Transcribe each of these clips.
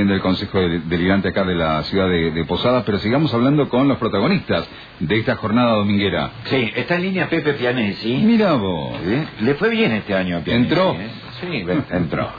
presidente del Consejo Deliberante acá de la ciudad de Posadas, pero sigamos hablando con los protagonistas de esta jornada dominguera. Sí, está en línea Pepe Pianesi. Mira vos. ¿Sí? Le fue bien este año a Pianesi. ¿Entró? Sí, entró.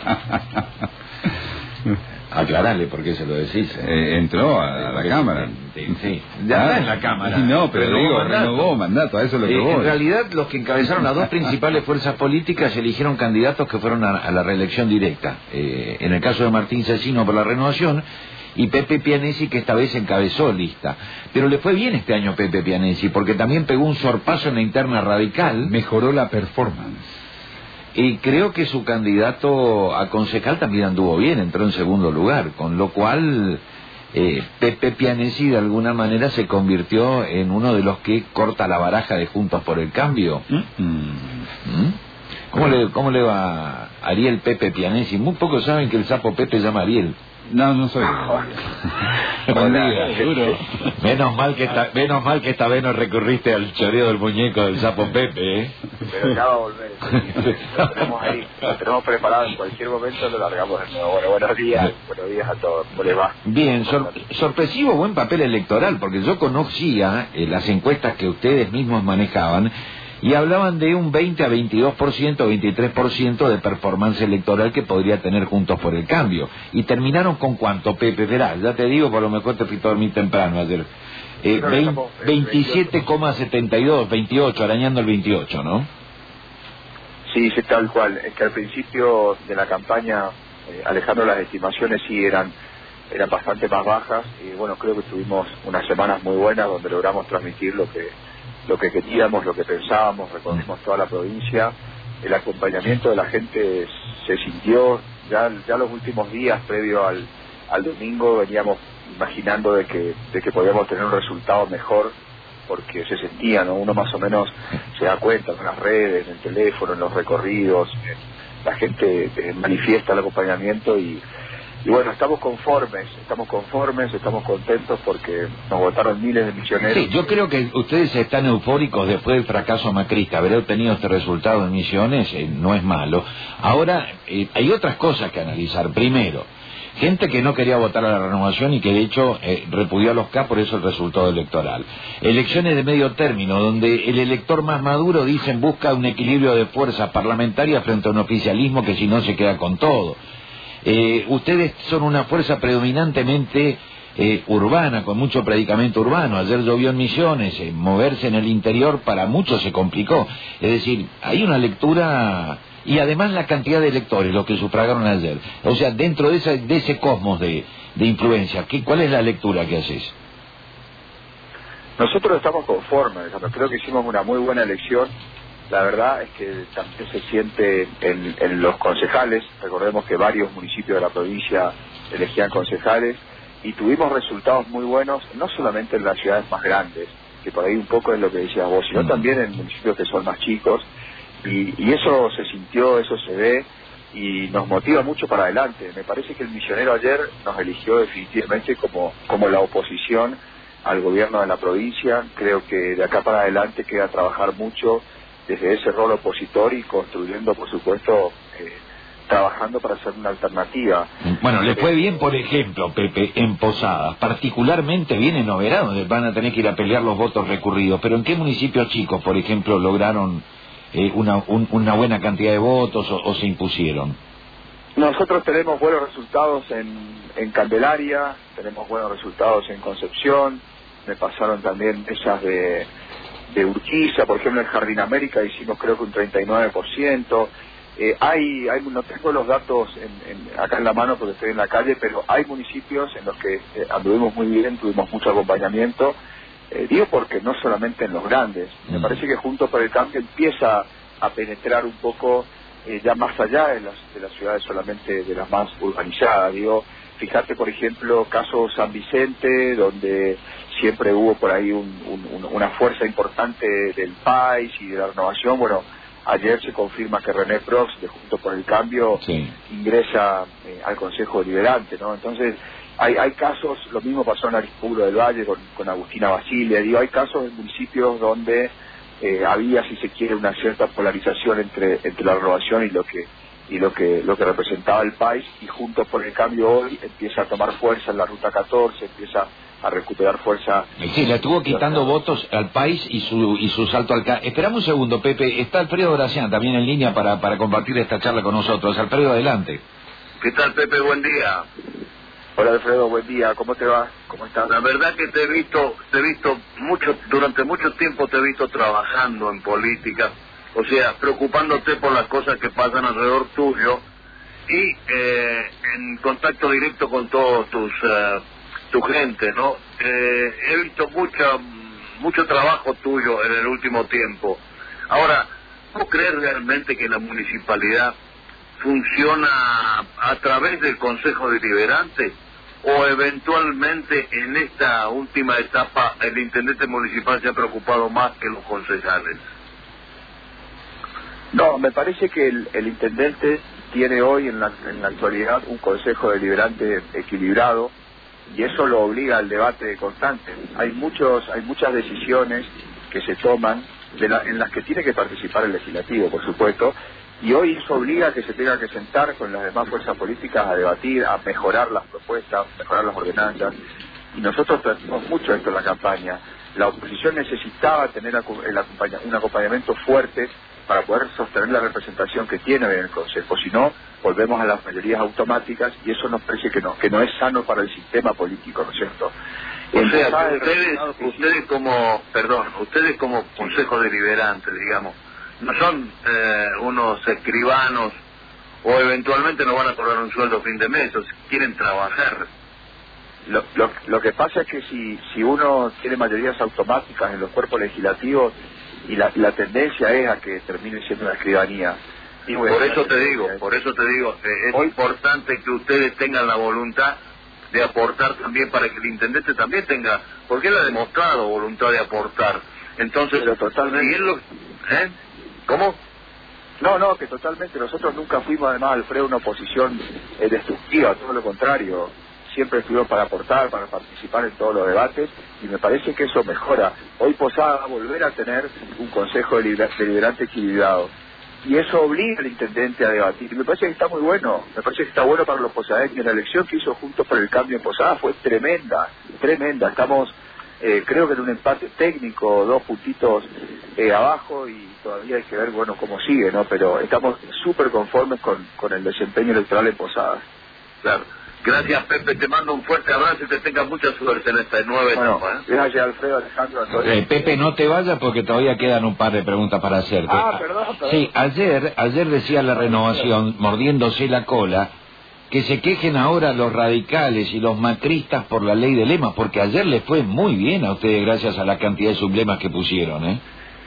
Aclarale por qué se lo decís. Entró a la Cámara. Sí, ya está en la Cámara. No, pero digo, renovó mandato, a eso es lo que voy. En realidad, los que encabezaron las dos principales fuerzas políticas eligieron candidatos que fueron a la reelección directa. En el caso de Martín Cecino por la Renovación y Pepe Pianesi, que esta vez encabezó lista. Pero le fue bien este año Pepe Pianesi, porque también pegó un sorpaso en la interna radical. Mejoró la performance. Y creo que su candidato a concejal también anduvo bien, entró en segundo lugar, con lo cual Pepe Pianesi de alguna manera se convirtió en uno de los que corta la baraja de Juntos por el Cambio. ¿Cómo le va a Ariel Pepe Pianesi? Muy pocos saben que el sapo Pepe se llama Ariel. No soy. Buen día, seguro. Menos mal que esta vez no recurriste al choreo del muñeco del sapo Pepe, ¿eh? Pero ya va a volver. Lo tenemos ahí, lo tenemos preparado, en cualquier momento lo largamos de nuevo. Bueno, buenos días a todos. ¿Cómo les va? Bien, sorpresivo buen papel electoral, porque yo conocía las encuestas que ustedes mismos manejaban y hablaban de un 20 a 22%, 23% de performance electoral que podría tener Juntos por el Cambio. ¿Y terminaron con cuánto, Pepe? Verá, ya te digo, por lo mejor te fui a dormir temprano ayer. 27,72, 28, arañando el 28, ¿no? Sí, tal cual. Es que al principio de la campaña, Alejandro, las estimaciones sí eran bastante más bajas. Y bueno, creo que tuvimos unas semanas muy buenas donde logramos transmitir lo que queríamos, lo que pensábamos, recorrimos toda la provincia. El acompañamiento de la gente se sintió ya los últimos días previo al domingo. Veníamos imaginando de que podíamos tener un resultado mejor, porque se sentía, ¿no? Uno más o menos se da cuenta en las redes, en el teléfono, en los recorridos, la gente manifiesta el acompañamiento y bueno, estamos conformes, estamos contentos porque nos votaron miles de misioneros. Sí, yo creo que ustedes están eufóricos después del fracaso macrista. Haber obtenido este resultado en Misiones no es malo. Ahora, hay otras cosas que analizar. Primero, gente que no quería votar a la Renovación y que de hecho repudió a los K, por eso el resultado electoral. Elecciones de medio término, donde el elector más maduro, dicen, busca un equilibrio de fuerzas parlamentarias frente a un oficialismo que si no se queda con todo. Ustedes son una fuerza predominantemente urbana, con mucho predicamento urbano. Ayer llovió en Misiones, moverse en el interior para muchos se complicó. Es decir, hay una lectura, y además la cantidad de electores, los que sufragaron ayer. O sea, dentro de ese cosmos de influencia, ¿cuál es la lectura que haces? Nosotros estamos conformes, creo que hicimos una muy buena elección. La verdad es que también se siente en los concejales. Recordemos que varios municipios de la provincia elegían concejales y tuvimos resultados muy buenos, no solamente en las ciudades más grandes, que por ahí un poco es lo que decías vos, sino también en municipios que son más chicos, y eso se sintió, eso se ve y nos motiva mucho para adelante. Me parece que el misionero ayer nos eligió definitivamente como la oposición al gobierno de la provincia. Creo que de acá para adelante queda trabajar mucho desde ese rol opositor y construyendo, por supuesto, trabajando para hacer una alternativa. Bueno, le fue bien, por ejemplo, Pepe, en Posadas, particularmente bien en Oberá, donde van a tener que ir a pelear los votos recurridos, pero ¿en qué municipios chicos, por ejemplo, lograron una buena cantidad de votos o se impusieron? Nosotros tenemos buenos resultados en Candelaria, tenemos buenos resultados en Concepción, me pasaron también esas de Urquiza, por ejemplo en Jardín América hicimos creo que un 39%. No tengo los datos acá en la mano porque estoy en la calle, pero hay municipios en los que anduvimos muy bien, tuvimos mucho acompañamiento. Digo porque no solamente en los grandes, me parece que Juntos por el Cambio empieza a penetrar un poco ya más allá de las ciudades solamente de las más urbanizadas. Digo, fíjate por ejemplo caso San Vicente, donde siempre hubo por ahí una fuerza importante del país y de la Renovación. Bueno, ayer se confirma que René Prox de Juntos por el Cambio ingresa al Consejo Deliberante, ¿no? Entonces hay casos, lo mismo pasó en Arizpuro del Valle con Agustina Basile. Digo, hay casos en municipios donde había, si se quiere, una cierta polarización entre la Renovación y lo que y lo que representaba el país, y Juntos por el Cambio hoy empieza a tomar fuerza en la Ruta 14, empieza a recuperar fuerza. Sí, le estuvo quitando votos al país y su salto al... Esperamos un segundo, Pepe. Está Alfredo Gracián también en línea para compartir esta charla con nosotros. Alfredo, adelante. ¿Qué tal, Pepe? Buen día. Hola, Alfredo, buen día. ¿Cómo te va? ¿Cómo estás? La verdad que te he visto mucho, durante mucho tiempo te he visto trabajando en política, o sea, preocupándote por las cosas que pasan alrededor tuyo y en contacto directo con todos tu gente, ¿no? He visto mucho trabajo tuyo en el último tiempo. Ahora, ¿tú crees realmente que la municipalidad funciona a través del Consejo Deliberante o eventualmente en esta última etapa el intendente municipal se ha preocupado más que los concejales? No, me parece que el intendente tiene hoy en la actualidad un Consejo Deliberante equilibrado, y eso lo obliga al debate constante. Hay muchas decisiones que se toman en las que tiene que participar el legislativo, por supuesto, y hoy eso obliga a que se tenga que sentar con las demás fuerzas políticas a debatir, a mejorar las propuestas, mejorar las ordenanzas, y nosotros tratamos mucho esto en la campaña. La oposición necesitaba tener un acompañamiento fuerte para poder sostener la representación que tiene en el Consejo. Si no, volvemos a las mayorías automáticas, y eso nos parece que no es sano para el sistema político, ¿no es cierto? O sea, ustedes como Consejo Deliberante, digamos, no son unos escribanos, o eventualmente no van a cobrar un sueldo a fin de mes, o si quieren trabajar. Lo que pasa es que si uno tiene mayorías automáticas en los cuerpos legislativos, y la tendencia es a que termine siendo una escribanía. Y por eso te digo, es importante que ustedes tengan la voluntad de aportar también, para que el intendente también tenga, porque él ha demostrado voluntad de aportar. Entonces, pero totalmente. ¿Cómo? No, que totalmente. Nosotros nunca fuimos, además, Alfredo, una oposición destructiva, todo lo contrario. Siempre estuvimos para aportar, para participar en todos los debates, y me parece que eso mejora. Hoy Posada va a volver a tener un Consejo Deliberante equilibrado, y eso obliga al intendente a debatir, y me parece que está muy bueno. Me parece que está bueno para los posadeños. La elección que hizo Juntos por el Cambio en Posada fue tremenda. Estamos, creo que en un empate técnico, 2 puntitos abajo, y todavía hay que ver, bueno, cómo sigue, ¿no? Pero estamos súper conformes con el desempeño electoral en Posada. Claro. Gracias, Pepe, te mando un fuerte abrazo y que tengas mucha suerte en esta nueva etapa. Gracias, Alfredo, Alejandro, Antonio. Pepe, no te vayas porque todavía quedan un par de preguntas para hacerte. Perdón. Sí, ayer decía la Renovación, mordiéndose la cola, que se quejen ahora los radicales y los macristas por la ley de lemas, porque ayer les fue muy bien a ustedes gracias a la cantidad de sublemas que pusieron, ¿eh?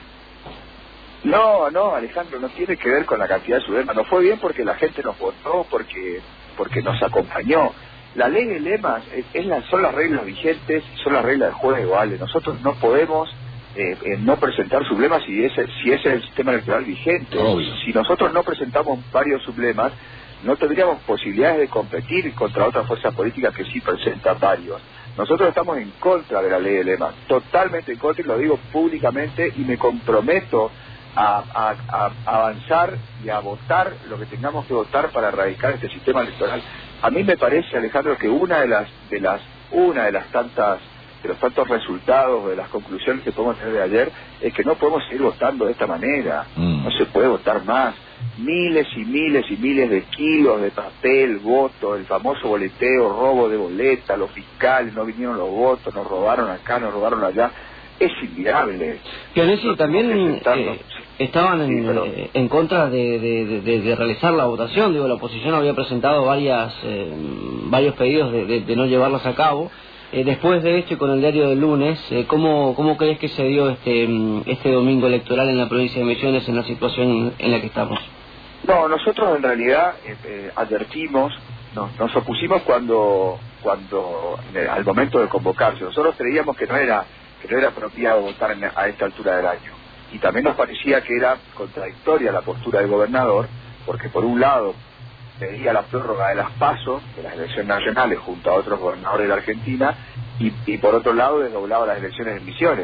No, Alejandro, no tiene que ver con la cantidad de sublemas. Nos fue bien porque la gente nos votó, porque nos acompañó. La ley de lemas son las reglas vigentes, son las reglas de juego, ¿vale? Nosotros no podemos no presentar sublemas si ese es el sistema electoral vigente. Obvio. Si nosotros no presentamos varios sublemas, no tendríamos posibilidades de competir contra otras fuerzas políticas que sí presentan varios. Nosotros estamos en contra de la ley de lemas, totalmente en contra, y lo digo públicamente, y me comprometo a avanzar y a votar lo que tengamos que votar para erradicar este sistema electoral. A mí me parece, Alejandro, que uno de los tantos resultados, de las conclusiones que podemos tener de ayer, es que no podemos seguir votando de esta manera. No se puede votar más. Miles y miles y miles de kilos de papel, voto, el famoso boleteo, robo de boleta, los fiscales, no vinieron los votos, nos robaron acá, nos robaron allá. Es inviable. Pionesi, también estaban en contra de realizar la votación. Digo, la oposición había presentado varios pedidos de no llevarlas a cabo. Después de esto y con el diario del lunes, ¿cómo crees que se dio este domingo electoral en la provincia de Misiones en la situación en la que estamos? No, nosotros en realidad advertimos, nos opusimos cuando al momento de convocarse. Nosotros creíamos que no era apropiado votar a esta altura del año. Y también nos parecía que era contradictoria la postura del gobernador, porque por un lado pedía la prórroga de las PASO, de las elecciones nacionales, junto a otros gobernadores de la Argentina, y por otro lado desdoblaba las elecciones en Misiones.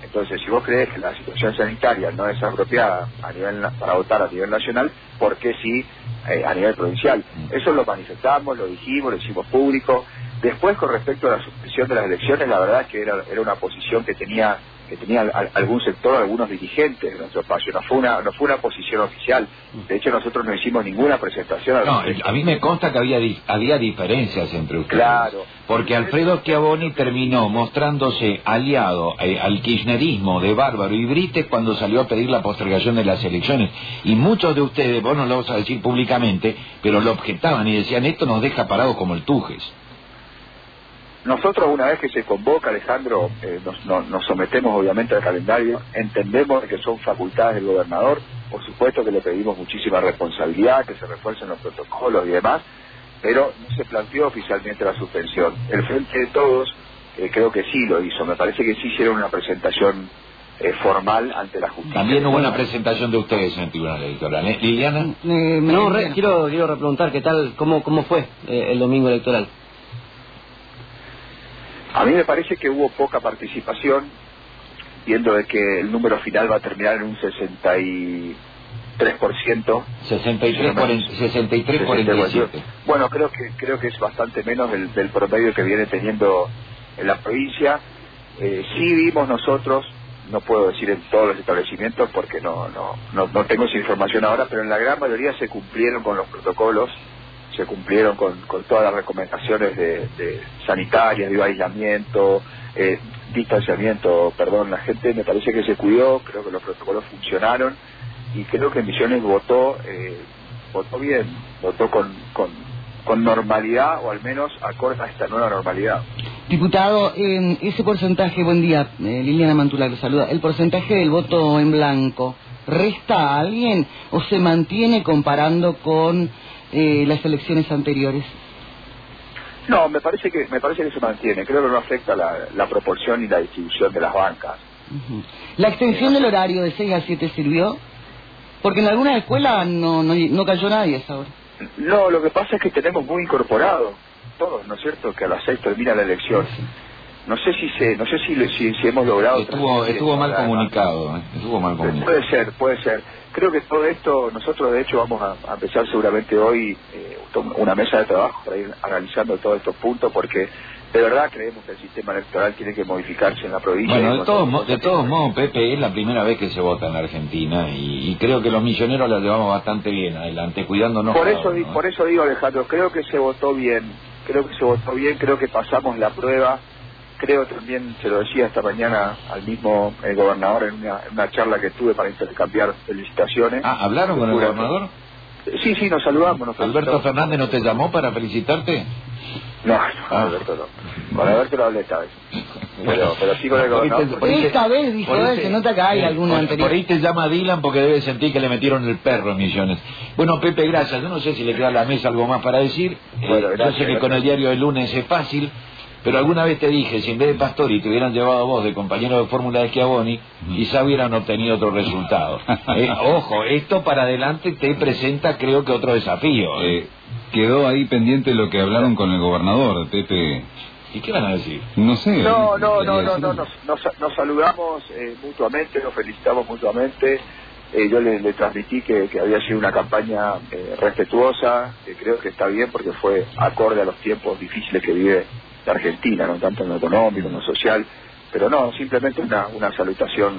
Entonces, si vos crees que la situación sanitaria no es apropiada para votar a nivel nacional, ¿por qué sí a nivel provincial? Eso lo manifestamos, lo dijimos, lo hicimos público. Después, con respecto a la suspensión de las elecciones, la verdad es que era una posición que tenía algún sector, algunos dirigentes de nuestro espacio. No fue una posición oficial. De hecho, nosotros no hicimos ninguna presentación. A mí me consta que había diferencias entre ustedes. Claro. Porque Alfredo Schiavoni terminó mostrándose aliado al kirchnerismo de Bárbaro y Brites cuando salió a pedir la postergación de las elecciones. Y muchos de ustedes, vos no lo vas a decir públicamente, pero lo objetaban y decían, esto nos deja parados como el Tujes. Nosotros, una vez que se convoca, Alejandro, nos sometemos obviamente al calendario, entendemos que son facultades del gobernador, por supuesto que le pedimos muchísima responsabilidad, que se refuercen los protocolos y demás, pero no se planteó oficialmente la suspensión. El Frente de Todos creo que sí lo hizo, me parece que sí hicieron una presentación formal ante la justicia. También hubo una presentación de ustedes en el Tribunal Electoral, ¿eh? ¿Liliana? Quiero repreguntar qué tal, cómo fue el domingo electoral. A mí me parece que hubo poca participación, viendo de que el número final va a terminar en un 63%. 63-47. Bueno, creo que es bastante menos del promedio que viene teniendo en la provincia. Sí vimos nosotros, no puedo decir en todos los establecimientos porque no tengo esa información ahora, pero en la gran mayoría se cumplieron con los protocolos, se cumplieron con todas las recomendaciones de sanitarias, de aislamiento, distanciamiento, perdón. La gente me parece que se cuidó, creo que los protocolos funcionaron y creo que Misiones votó bien, votó con normalidad, o al menos acorde a esta nueva normalidad. Diputado, ese porcentaje, buen día, Liliana Mantula le saluda, el porcentaje del voto en blanco, ¿resta a alguien o se mantiene comparando con las elecciones anteriores? No, me parece que se mantiene. Creo que no afecta la proporción y la distribución de las bancas. ¿La extensión del horario de 6 a 7 sirvió? Porque en algunas escuelas no cayó nadie a esa hora. No, lo que pasa es que tenemos muy incorporado todos, ¿no es cierto?, que a las 6 termina la elección. Sí. No sé si hemos logrado... Estuvo mal comunicado. Puede ser. Creo que todo esto, nosotros de hecho vamos a empezar seguramente hoy una mesa de trabajo para ir analizando todos estos puntos, porque de verdad creemos que el sistema electoral tiene que modificarse en la provincia. Bueno, de todos modos, Pepe, es la primera vez que se vota en la Argentina y creo que los misioneros la llevamos bastante bien adelante, cuidándonos. Por eso digo, Alejandro, creo que se votó bien, creo que pasamos la prueba. Creo también, se lo decía esta mañana al mismo gobernador en una charla que tuve para intercambiar felicitaciones. ¿Hablaron con el gobernador? Sí, nos saludamos. ¿Alberto Fernández no te llamó para felicitarte? No, Alberto no. Con Alberto lo hablé esta vez. Pero sí con el gobernador. Esta vez dijo él, se nota que hay alguna anterior. Por ahí te llama Dylan porque debe sentir que le metieron el perro en Misiones. Bueno, Pepe, gracias. Yo no sé si le queda a la mesa algo más para decir. Yo sé que con el diario del lunes es fácil. Pero alguna vez te dije, si en vez de Pastori te hubieran llevado a vos de compañero de fórmula de Schiavoni, quizá hubieran obtenido otro resultado. Ojo, esto para adelante te presenta, creo que otro desafío. Quedó ahí pendiente lo que hablaron con el gobernador, Pepe. ¿Y qué van a decir? No sé. No. Nos saludamos mutuamente, nos felicitamos mutuamente. Yo le transmití que había sido una campaña respetuosa, que creo que está bien porque fue acorde a los tiempos difíciles que vive la Argentina, no tanto en lo económico, en lo social, pero no, simplemente una salutación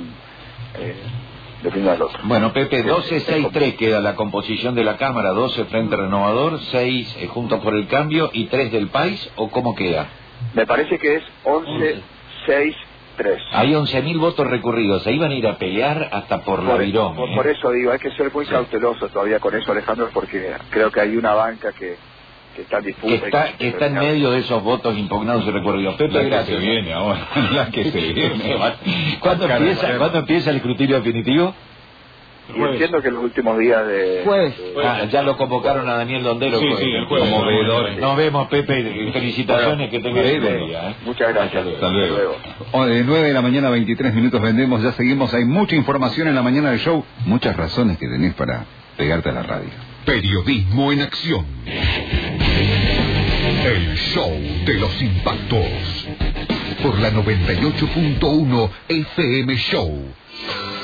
de uno al otro. Bueno, Pepe, 12-6-3 queda la composición de la Cámara, 12 Frente Renovador, 6 Juntos por el Cambio y 3 del País, ¿o cómo queda? Me parece que es 11-6-3. Hay 11.000 votos recurridos, se iban a ir a pelear hasta por la virome. Por eso digo, hay que ser muy cauteloso todavía con eso, Alejandro, porque creo que hay una banca que está dispuesta. Que está en medio de esos votos impugnados y recurridos. Pepe, gracias. Se viene ahora, la que se viene. ¿Cuándo empieza el escrutinio definitivo? Y entiendo que los últimos días de... Jueves. Ya lo convocaron a Daniel Dondero. Sí, el jueves. Como veedor. Nos vemos, Pepe. Felicitaciones, que tengas un buen día. Muchas gracias. Hasta luego. 9 de la mañana, 23 minutos vendemos. Ya seguimos. Hay mucha información en la mañana del show. Muchas razones que tenés para pegarte a la radio. Periodismo en acción. El show de los impactos. por la 98.1 FM Show.